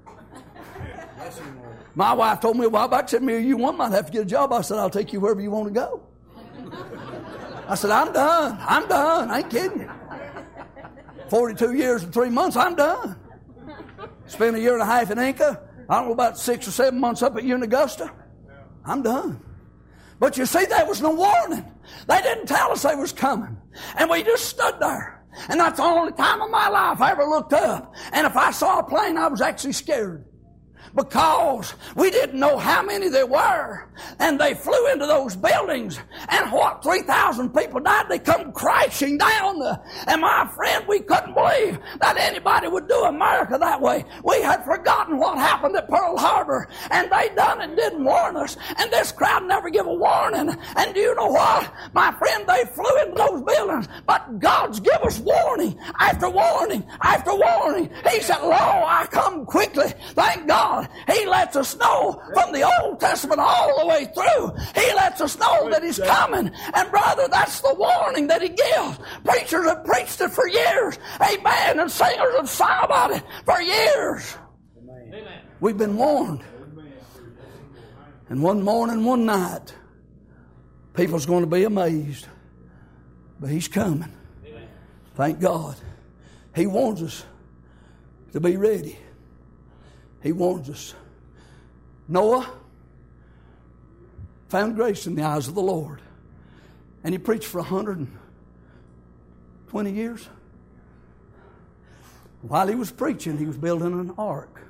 My wife told me a while back, said, you one might have to get a job. I said, I'll take you wherever you want to go. I said, I'm done. I ain't kidding you. 42 years and 3 months, I'm done. Spent a year and a half in Inca. I don't know, about 6 or 7 months up at Augusta. I'm done. But you see, there was no warning. They didn't tell us they was coming. And we just stood there. And that's the only time in my life I ever looked up. And if I saw a plane, I was actually scared. because we didn't know how many there were. And they flew into those buildings. And 3,000 people died. They come crashing down. And my friend, we couldn't believe that anybody would do America that way. We had forgotten what happened at Pearl Harbor. And they done it and didn't warn us. And this crowd never give a warning. And do you know what? My friend, they flew into those buildings. But God's give us warning after warning after warning. He said, lo, I come quickly. Thank God. He lets us know from the Old Testament all the way through. He lets us know that He's coming. And brother, that's the warning that He gives. Preachers have preached it for years. Amen. And singers have sung about it for years. Amen. We've been warned. And one morning, one night, people's going to be amazed. But He's coming. Thank God. He warns us to be ready. He warns us. Noah found grace in the eyes of the Lord. And he preached for 120 years. While he was preaching, he was building an ark.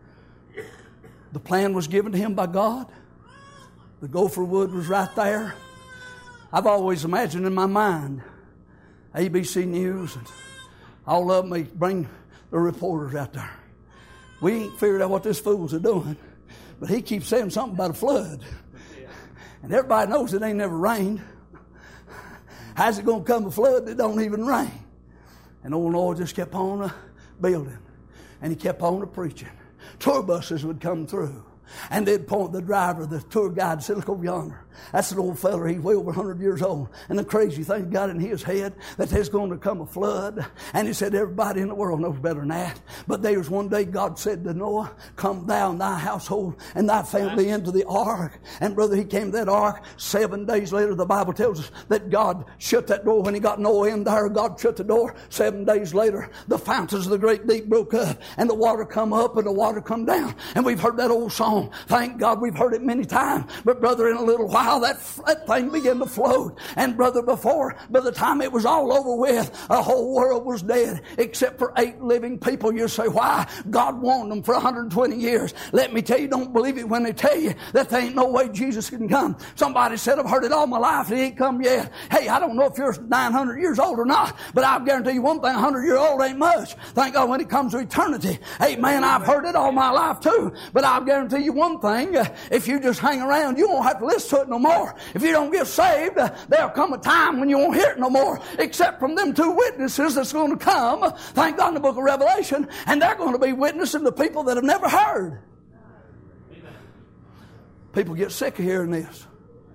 The plan was given to him by God. The gopher wood was right there. I've always imagined in my mind, ABC News and all of them, they bring the reporters out there. We ain't figured out what this fool's are doing, but he keeps saying something about a flood. And everybody knows it ain't never rained. How's it going to come a flood that don't even rain? And old Noah just kept on building. And he kept on preaching. Tour buses would come through. And they'd point the driver, the tour guide, said, look over yonder. That's an old fella. He's way over 100 years old. And the crazy thing got in his head that there's going to come a flood. And he said, everybody in the world knows better than that. But there was one day God said to Noah, come thou and thy household and thy family into the ark. And brother, he came to that ark. 7 days later, the Bible tells us that God shut that door. When he got Noah in there, God shut the door. 7 days later, the fountains of the great deep broke up. And the water come up and the water come down. And we've heard that old song. Thank God we've heard it many times. But brother, in a little while, that thing began to float. And brother, by the time it was all over with, the whole world was dead except for 8 living people. You say, why? God warned them for 120 years. Let me tell you, don't believe it when they tell you that there ain't no way Jesus can come. Somebody said, I've heard it all my life and He ain't come yet. Hey, I don't know if you're 900 years old or not, but I'll guarantee you one thing, 100-year-old ain't much. Thank God when it comes to eternity. Hey man, I've heard it all my life too, but I'll guarantee you one thing, if you just hang around, you won't have to listen to it no more. If you don't get saved, there'll come a time when you won't hear it no more, except from them 2 witnesses that's going to come, thank God, in the book of Revelation, and they're going to be witnessing to people that have never heard. Amen. People get sick of hearing this.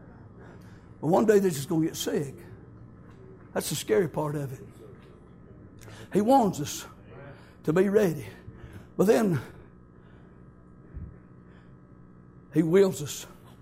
But one day they're just going to get sick. That's the scary part of it. He warns us to be ready. But then He wills us.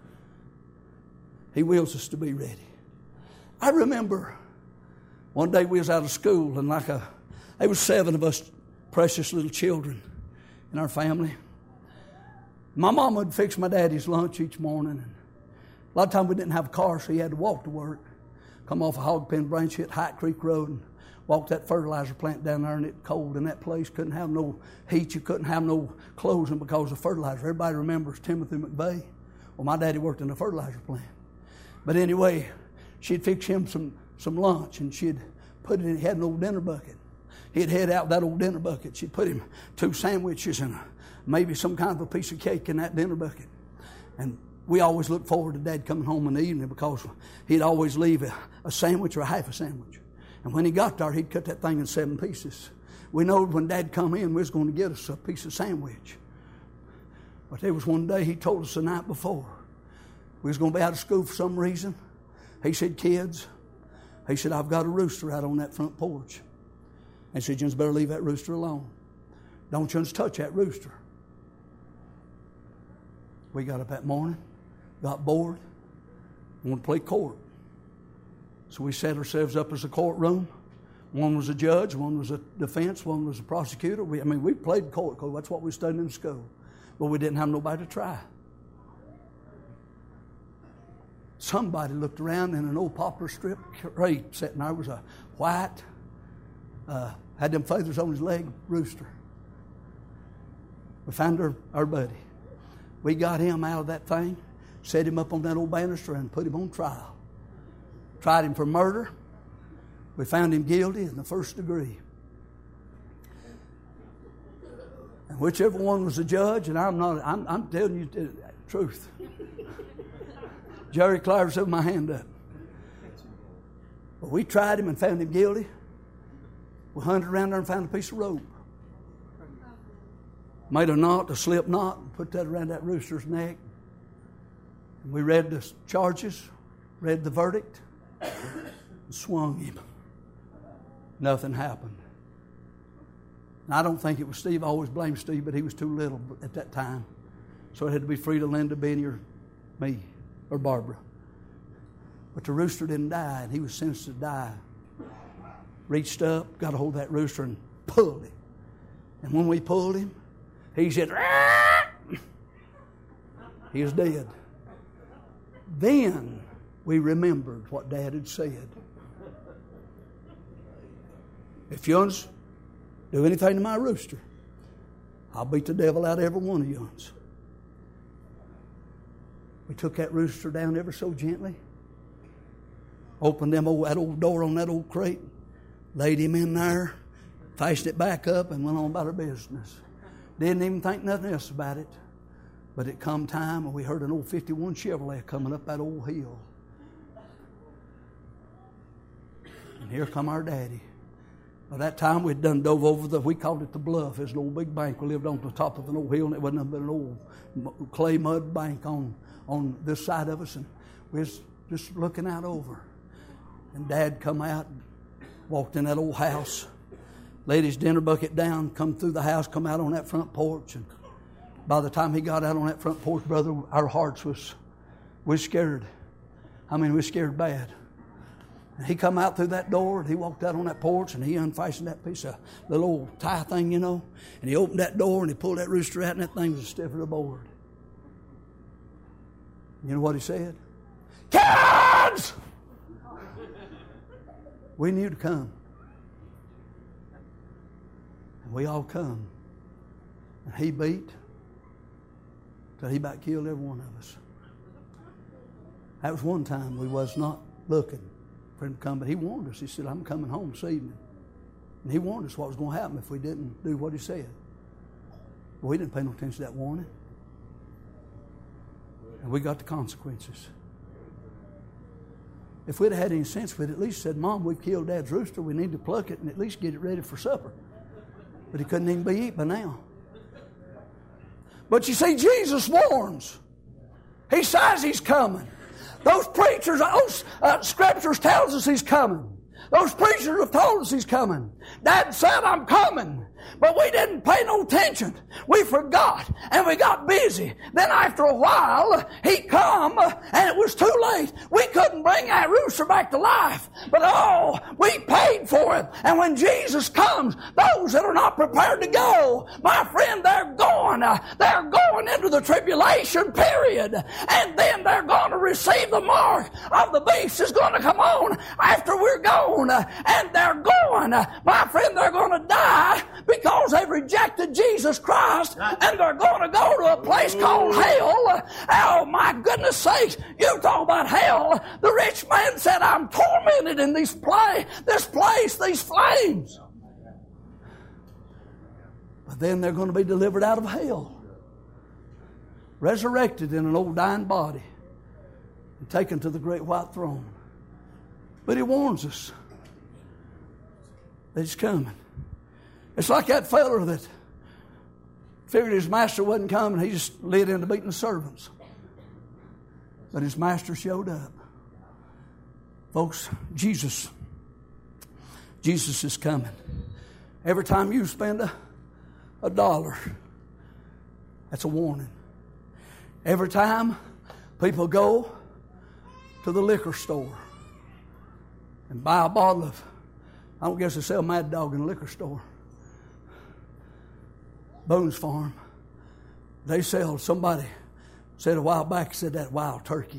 He wills us to be ready. I remember one day we was out of school and there was 7 of us precious little children in our family. My mom would fix my daddy's lunch each morning. A lot of times we didn't have a car, so he had to walk to work. Come off a hog pen branch, hit High Creek Road, and walk that fertilizer plant down there, and it's cold in that place. Couldn't have no heat. You couldn't have no closing because of fertilizer. Everybody remembers Timothy McVeigh. Well, my daddy worked in a fertilizer plant. But anyway, she'd fix him some lunch, and she'd put it in. He had an old dinner bucket. He'd head out that old dinner bucket. She'd put him 2 sandwiches and maybe some kind of a piece of cake in that dinner bucket. And we always looked forward to Dad coming home in the evening because he'd always leave a sandwich or a half a sandwich. And when he got there, he'd cut that thing in 7 pieces. We knowed when Dad come in, we was going to get us a piece of sandwich. But there was one day he told us the night before. We was going to be out of school for some reason. He said, kids, he said, I've got a rooster out on that front porch. And he said, you better leave that rooster alone. Don't you just touch that rooster. We got up that morning, got bored, wanted to play court. So we set ourselves up as a courtroom. One was a judge, one was a defense, one was a prosecutor. We played court because that's what we studied in school. But we didn't have nobody to try. Somebody looked around in an old poplar strip crate sitting there. Was a white, had them feathers on his leg, rooster. We found our buddy. We got him out of that thing, set him up on that old banister and put him on trial. Tried him for murder. We found him guilty in the first degree. And whichever one was the judge, and I'm telling you the truth. Jerry Clivers held my hand up. But we tried him and found him guilty. We hunted around there and found a piece of rope. Made a knot, a slip knot, and put that around that rooster's neck. And we read the charges, read the verdict, and swung him. Nothing happened. And I don't think it was Steve. I always blame Steve, but he was too little at that time. So it had to be Frida, Linda, Benny, or me, or Barbara. But the rooster didn't die, and he was sentenced to die. Reached up, got a hold of that rooster, and pulled him. And when we pulled him, he said, "Rah!" He was dead. Then we remembered what Dad had said. If yuns do anything to my rooster, I'll beat the devil out of every one of yuns. We took that rooster down ever so gently, opened that old door on that old crate, laid him in there, fastened it back up, and went on about our business. Didn't even think nothing else about it. But it come time, and we heard an old 51 Chevrolet coming up that old hill. And here come our daddy. By that time, we'd done dove over we called it the Bluff. It's an old big bank. We lived on the top of an old hill, and it wasn't nothing but an old clay mud bank on this side of us. And we was just looking out over. And Dad come out, walked in that old house, laid his dinner bucket down, come through the house, come out on that front porch. And by the time he got out on that front porch, brother, our hearts was scared. I mean, we was scared bad. And he come out through that door, and he walked out on that porch, and he unfastened that piece of little old tie thing, you know. And he opened that door, and he pulled that rooster out, and that thing was as stiff as a board. You know what he said? "Kids!" We knew to come. And we all come. And he beat till he about killed every one of us. That was one time we was not looking for him to come, but he warned us. He said, "I'm coming home this evening." And he warned us what was going to happen if we didn't do what he said. But we didn't pay no attention to that warning. And we got the consequences. If we'd have had any sense, we'd at least said, "Mom, we've killed Dad's rooster. We need to pluck it and at least get it ready for supper." But he couldn't even be eaten by now. But you see, Jesus warns. He says he's coming. Those preachers, those scriptures tells us he's coming. Those preachers have told us he's coming. Dad said, "I'm coming." But we didn't pay no attention. We forgot and we got busy. Then after a while, he come and it was too late. We couldn't bring that rooster back to life. But we paid for it. And when Jesus comes, those that are not prepared to go, my friend, they're going into the tribulation period. And then they're going to receive the mark of the beast is going to come on after we're gone. And they're going, my friend, they're going to die because they've rejected Jesus Christ, and they're going to go to a place called hell. Oh, my goodness sakes, you talk about hell. The rich man said, "I'm tormented in this place, these flames." But then they're going to be delivered out of hell, resurrected in an old dying body, and taken to the great white throne. But he warns us that he's coming. It's like that feller that figured his master wasn't coming. He just led into beating the servants. But his master showed up. Folks, Jesus is coming. Every time you spend a dollar, that's a warning. Every time people go to the liquor store and buy a bottle of, I don't guess they sell Mad Dog in a liquor store, Boone's Farm, they sell, somebody said a while back, said that wild turkey.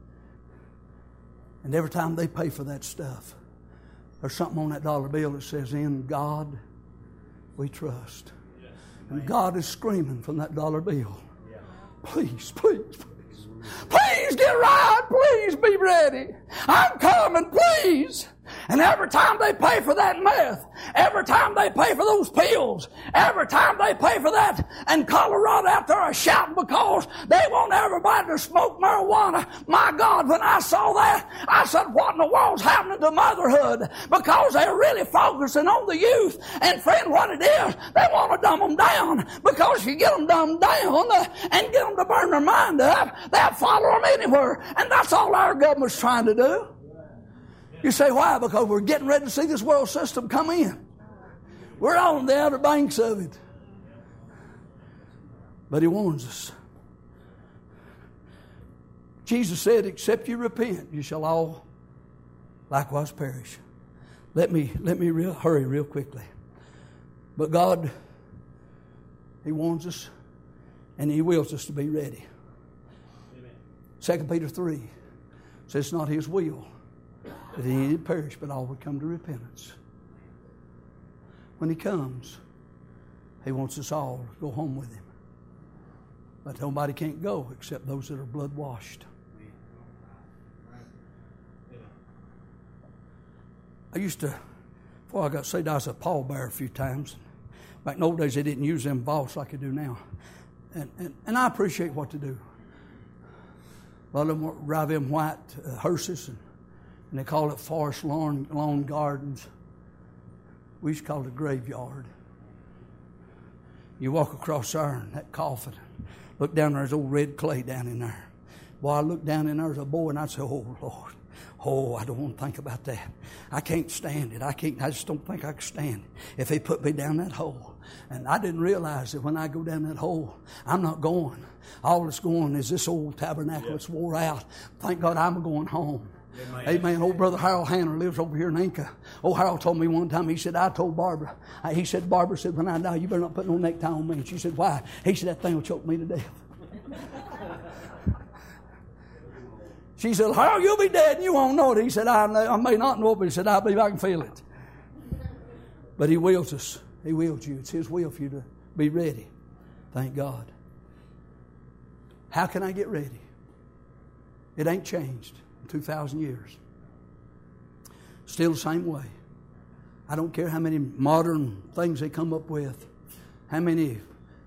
And every time they pay for that stuff, there's something on that dollar bill that says, "In God we trust." And God is screaming from that dollar bill, Please, please, please. Please get right. Please be ready. I'm coming, please. And every time they pay for that meth, every time they pay for those pills, every time they pay for that, and Colorado out there are shouting because they want everybody to smoke marijuana. My God, when I saw that, I said, what in the world's happening to motherhood? Because they're really focusing on the youth. And friend, what it is, they want to dumb them down. Because if you get them dumbed down and get them to burn their mind up, they'll follow them anywhere. And that's all our government's trying to do. You say, why? Because we're getting ready to see this world system come in. We're on the outer banks of it. But he warns us. Jesus said, except you repent, you shall all likewise perish. Let me hurry real quickly. But God, he warns us and he wills us to be ready. Amen. 2 Peter 3 says it's not his will that any did perish, but all would come to repentance. When he comes, he wants us all to go home with him. But nobody can't go except those that are blood washed. I used to, before I got saved, I was a pallbearer a few times. Back in the old days, they didn't use them vaults like they do now. And I appreciate what they do. A lot of them drive them white hearses, and they call it forest lawn gardens. We used to call it a graveyard. You walk across there and that coffin, look down there, there's old red clay down in there. Boy, I looked down in there as a boy and I'd say, oh, Lord. Oh, I don't want to think about that. I can't stand it. I just don't think I can stand it if they put me down that hole. And I didn't realize that when I go down that hole, I'm not going. All that's going is this old tabernacle that's wore out. Thank God I'm going home. Amen. Old brother Harold Hanner lives over here in Inca. Old Harold told me one time, he said, I told Barbara. He said, Barbara said, when I die, you better not put no necktie on me. And she said, why? He said, that thing will choke me to death. She said, Harold, you'll be dead and you won't know it. He said, I may not know it, but he said, I believe I can feel it. But he wills us. He wills you. It's his will for you to be ready. Thank God. How can I get ready? It ain't changed in 2,000 years. Still the same way. I don't care how many modern things they come up with. How many.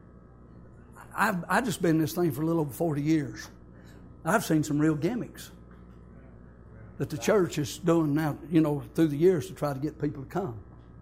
I've just been in this thing for a little over 40 years. I've seen some real gimmicks that the church is doing now, through the years to try to get people to come.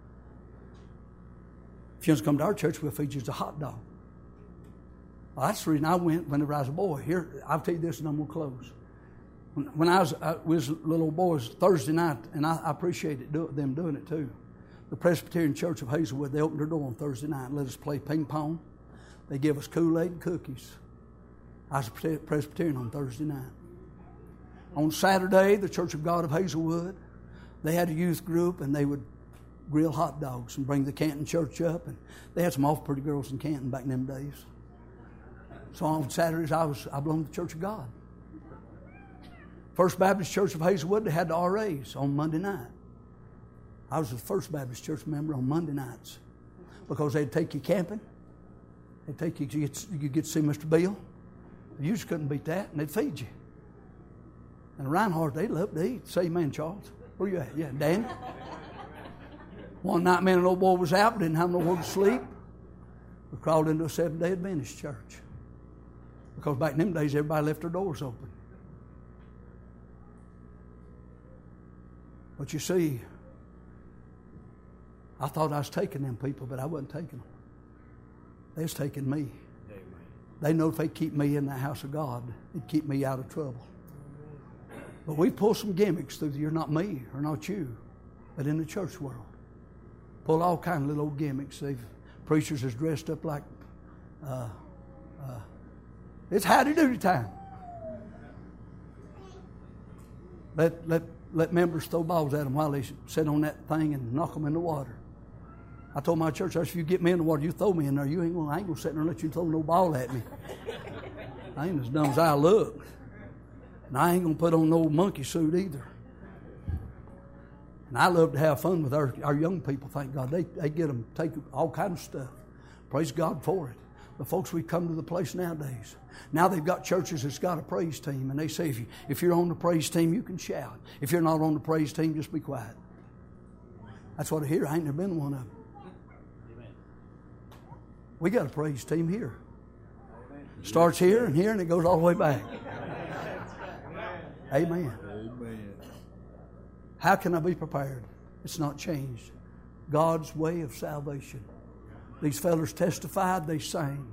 If you want to come to our church, we'll feed you a hot dog. Well, that's the reason I went whenever I was a boy. Here, I'll tell you this and I'm going to close. When I was little boys, Thursday night, and I appreciated them doing it too. The Presbyterian Church of Hazelwood, they opened their door on Thursday night and let us play ping pong. They give us Kool-Aid and cookies. I was a Presbyterian on Thursday night. On Saturday, the Church of God of Hazelwood, they had a youth group and they would grill hot dogs and bring the Canton church up. And they had some awful pretty girls in Canton back in them days. So on Saturdays, I belonged to the Church of God. First Baptist Church of Hazelwood, they had the RAs on Monday night. I was the First Baptist Church member on Monday nights because they'd take you camping. They'd take you get to see Mr. Bill. You just couldn't beat that, and they'd feed you. And Reinhardt, they loved to eat. Say amen, Charles. Where you at? Yeah, Danny. One night, man, an old boy was out, didn't have nowhere to sleep. We crawled into a Seventh-day Adventist church. Because back in them days, everybody left their doors open. But you see, I thought I was taking them people, but I wasn't taking them. They was taking me. They know if they keep me in the house of God, it'd keep me out of trouble. But we pull some gimmicks through the year, not me or not you, but in the church world. Pull all kinds of little old gimmicks. Preachers is dressed up like it's howdy doody time. Let members throw balls at them while they sit on that thing and knock them in the water. I told my church, if you get me in the water, you throw me in there. I ain't gonna sit there and let you throw no ball at me. I ain't as dumb as I look. And I ain't gonna put on no monkey suit either. And I love to have fun with our young people, thank God. They get them, take all kinds of stuff. Praise God for it. But folks, we come to the place nowadays. Now they've got churches that's got a praise team, and they say if you're on the praise team, you can shout. If you're not on the praise team, just be quiet. That's what I hear. I ain't never been one of them. We got a praise team here. Starts here, and it goes all the way back. Amen. Amen. How can I be prepared? It's not changed. God's way of salvation. These fellas testified, they sang.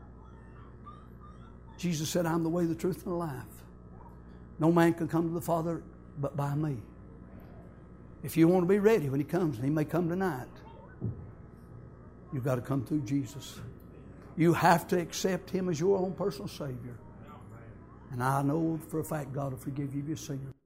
Jesus said, I'm the way, the truth, and the life. No man can come to the Father but by me. If you want to be ready when He comes, and He may come tonight, you've got to come through Jesus. You have to accept Him as your own personal Savior. And I know for a fact God will forgive you if you're a sinner.